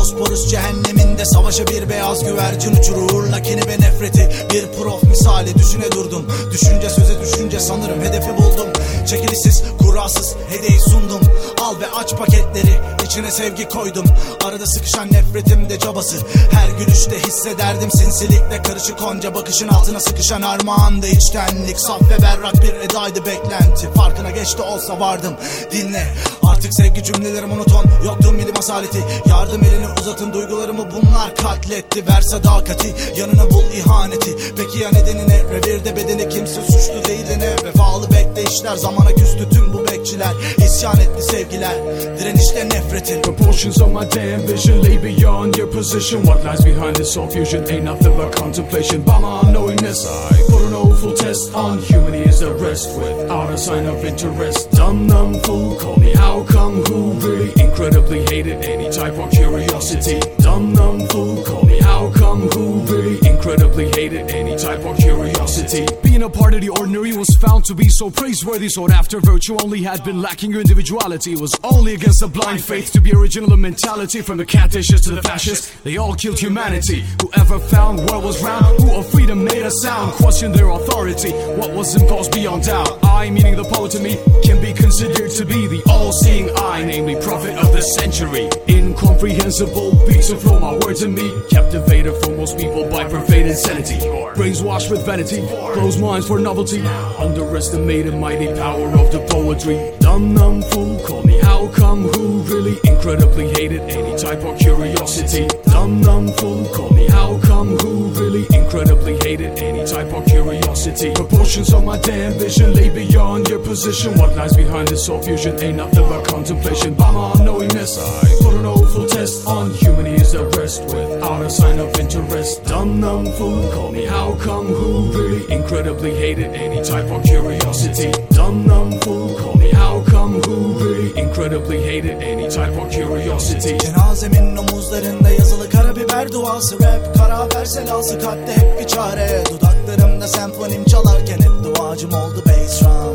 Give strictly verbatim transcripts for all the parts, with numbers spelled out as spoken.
Bosporus cehenneminde savaşa bir beyaz güvercin uçurur. Lakini ve nefreti bir prof misali düşüne durdum. Düşünce söze düşünce sanırım hedefi buldum. Çekilişsiz kurasız hediyeyi sundum. Al ve aç paketleri, içine sevgi koydum. Arada sıkışan nefretimde cabası, her gülüşte hissederdim sinsilikle karışık onca bakışın altına sıkışan armağandı içtenlik. Saf ve berrak bir edaydı beklenti. Farkına geçti olsa vardım, dinle. Artık sevgi cümleleri monoton, yoktu milim asaleti. Yardım elini uzatın, duygularımı bunlar katletti. Ver sadakati, yanına bul ihaneti. Peki ya nedenine? Revirde bedeni kimse suçlu değil de ne? Vefalı bekleyişler, zamana küstü tüm bu bekçiler. İsyan etti sevgiler, direnişle nefretin. Proportions of my damn vision lay beyond your position. What lies behind this soul fusion ain't nothing but contemplation. By my unknowingness I put an awful test on humanity is the rest without a sign of interest. Dumb numb fool, call me how come, who really incredibly hated any type of curiosity. Dumb numb fool, call me how come, who really incredibly hated any type of curiosity. Being a part of the ordinary was found to be so praiseworthy. Sought after virtue only had been lacking your individuality. It was only against a blind faith to be original in mentality. From the cattishes to the fascists, they all killed humanity. Whoever found what was round, who of freedom made a sound, questioned their authority. What was imposed beyond doubt. I, meaning the poet to me, can be considered to be the all-seeing eye, namely prophet of the century. Incomprehensible beats of flow, my words in me captivated for most people by pervaded insanity. Brains washed with vanity, closed minds for novelty, underestimated mighty power of the poetry. Dumb numb fool, call me how come, who really incredibly hated any type of curiosity. Dumb numb fool, call me how come, who really incredibly hated any type of curiosity. Proportions of my damn vision lay beyond your position. What lies behind this soul fusion ain't nothing but contemplation. By my unknowingness I put an awful test on humanity is the rest without a sign of interest. Dumb numb fool, call me how come, who really incredibly hated any type of curiosity. Dumb numb fool, call me how come, who really incredibly hated any type of curiosity. Cenazemin omuzlarında yazılı karabiber duası. Rap kara haber selası, kalpte hep bir çare. Dudaklarımda senfonim çalarken hep duacım oldu bass drum.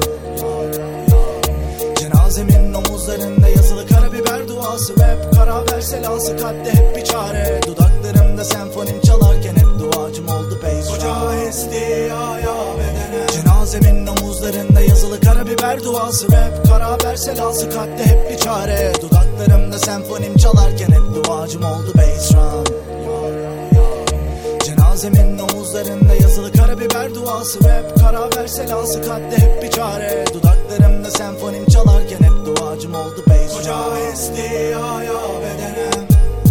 Cenazemin omuzlarında yazılı karabiber duası. Rap kara haber selası, kalpte hep bir çare. Dudaklarımda senfonim çalarken hep duacım oldu bass drum. Koca esti ya ya bedene. Cenazemin omuzlarında yazılı karabiber duası. Rap kara haber selası, kalpte hep bir çare. Dudaklarımda senfonim çalarken hep duacım oldu bass drum. Cenazemin omuzlarında yazılı karabiber duası. Rap kara haber selası, kalpte hep bir çare. Dudaklarımda senfonim çalarken hep duacım oldu bass drum. Koca esti ya ya bedenem.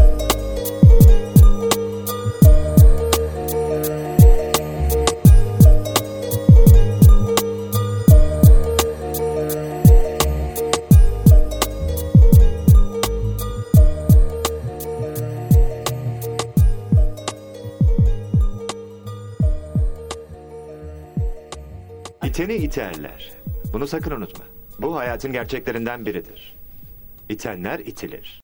İteni iterler. Bunu sakın unutma. Bu hayatın gerçeklerinden biridir. İtenler itilir.